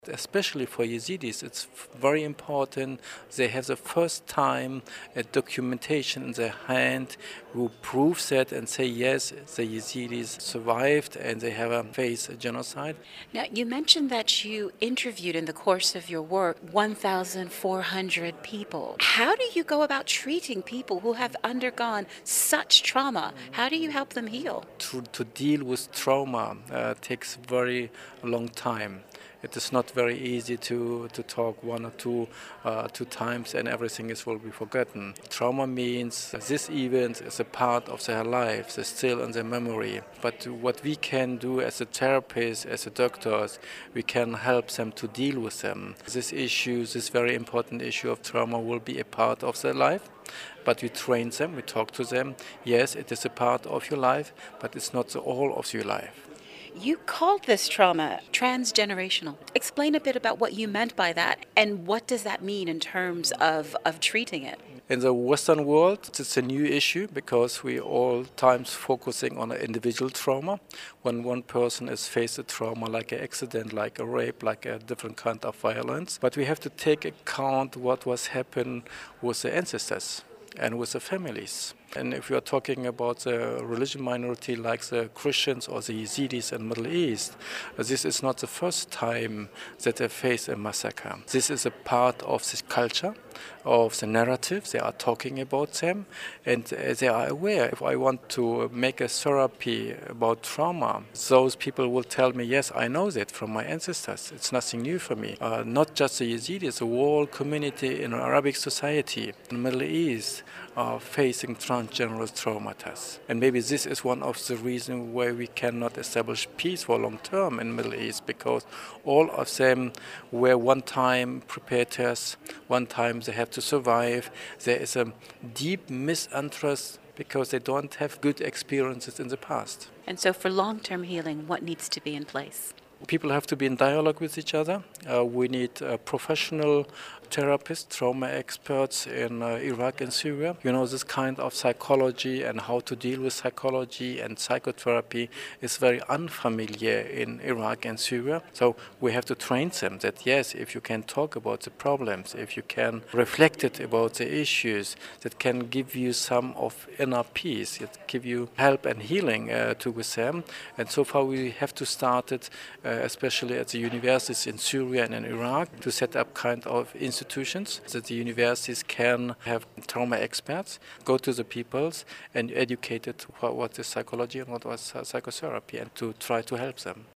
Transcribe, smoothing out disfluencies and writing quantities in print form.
Especially for Yazidis, it's very important. They have the first time a documentation in their hand who proves that and say, yes, the Yazidis survived and they have faced a genocide. Now, you mentioned that you interviewed in the course of your work 1,400 people. How do you go about treating people who have undergone such trauma? How do you help them heal? To deal with trauma takes very long time. It is not very easy to talk one or two times and everything will be forgotten. Trauma means this event is a part of their life, it's still in their memory. But what we can do as a therapist, as a doctors, we can help them to deal with them. This issue, this very important issue of trauma will be a part of their life. But we train them, we talk to them. Yes, it is a part of your life, but it's not the whole of your life. You called this trauma transgenerational. Explain a bit about what you meant by that and what does that mean in terms of treating it? In the Western world, it's a new issue because we all times focusing on an individual trauma. When one person is faced a trauma like an accident, like a rape, like a different kind of violence. But we have to take account what was happened with the ancestors and with the families. And if you are talking about the religion minority like the Christians or the Yazidis in the Middle East, this is not the first time that they face a massacre. This is a part of this culture, of the narrative. They are talking about them and they are aware. If I want to make a therapy about trauma, those people will tell me, yes, I know that from my ancestors. It's nothing new for me. Not just the Yazidis, the whole community in Arabic society in the Middle East are facing transgenerational trauma. And maybe this is one of the reasons why we cannot establish peace for long term in the Middle East, because all of them were one time preparators, one time they have to survive. There is a deep misinterest because they don't have good experiences in the past. And so for long-term healing, what needs to be in place? People have to be in dialogue with each other. We need professional therapists, trauma experts in Iraq and Syria. You know, this kind of psychology and how to deal with psychology and psychotherapy is very unfamiliar in Iraq and Syria. So we have to train them that, yes, if you can talk about the problems, if you can reflect it about the issues, that can give you some of inner peace, it give you help and healing with them. And so far we have to start it especially at the universities in Syria and in Iraq, to set up kind of institutions that the universities can have trauma experts go to the peoples and educate it what is psychology and what was psychotherapy and to try to help them.